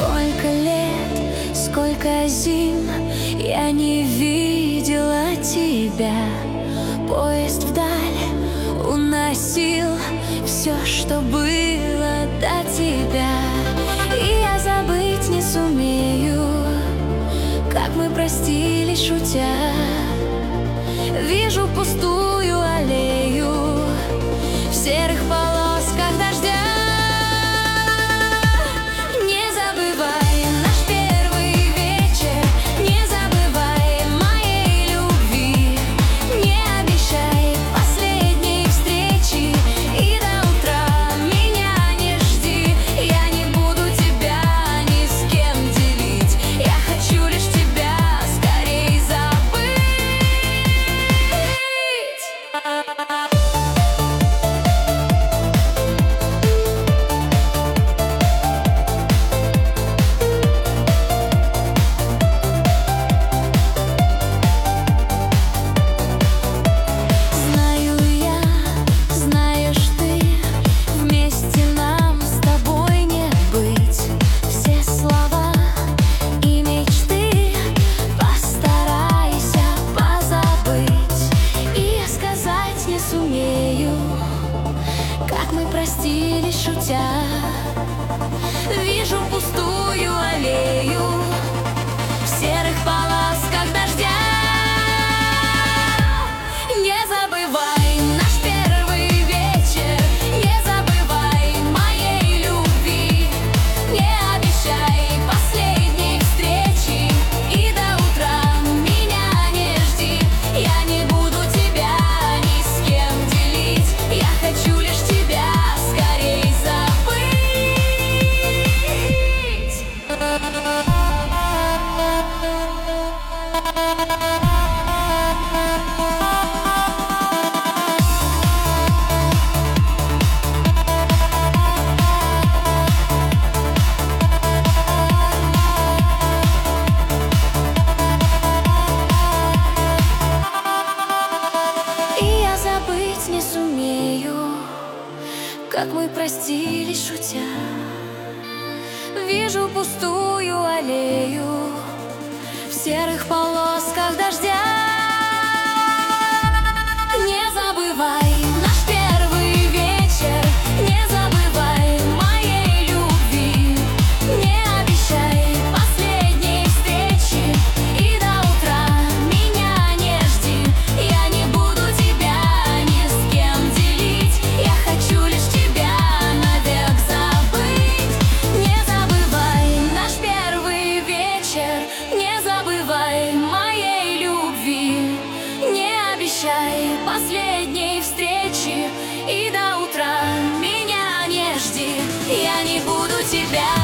Сколько лет, сколько зим я не видела тебя. Поезд вдаль уносил все, что было до тебя. И я забыть не сумею, как мы простились, шутя. Вижу пустую аллею в серых полосках дождя. Не забывай наш первый вечер, не забывай моей любви, не обещай последней встречи, и до утра меня не жди. Я не буду тебя ни с кем делить, я хочу лишь тебя скорей забыть. Как мы простились, шутя. Вижу пустую аллею в серых полосках дождя. Не забывай наш первый вечер, не забывай моей любви, не обещай последней встречи, и до утра меня не жди. Я не буду тебя ни с кем делить, я хочу лишь тебя скорей забыть. И я забыть не сумею, как мы простились, шутя. Вижу пустую аллею в серых полосках дождя. Не забывай наш первый вечер, не забывай моей любви, не обещай последней встречи, и до утра меня не жди. Я не буду тебя ни с кем делить, я хочу лишь тебя навек забыть. Не забывай наш первый вечер, не забывай моей любви, не обещай последней встречи, и до утра меня не жди. Я не буду тебя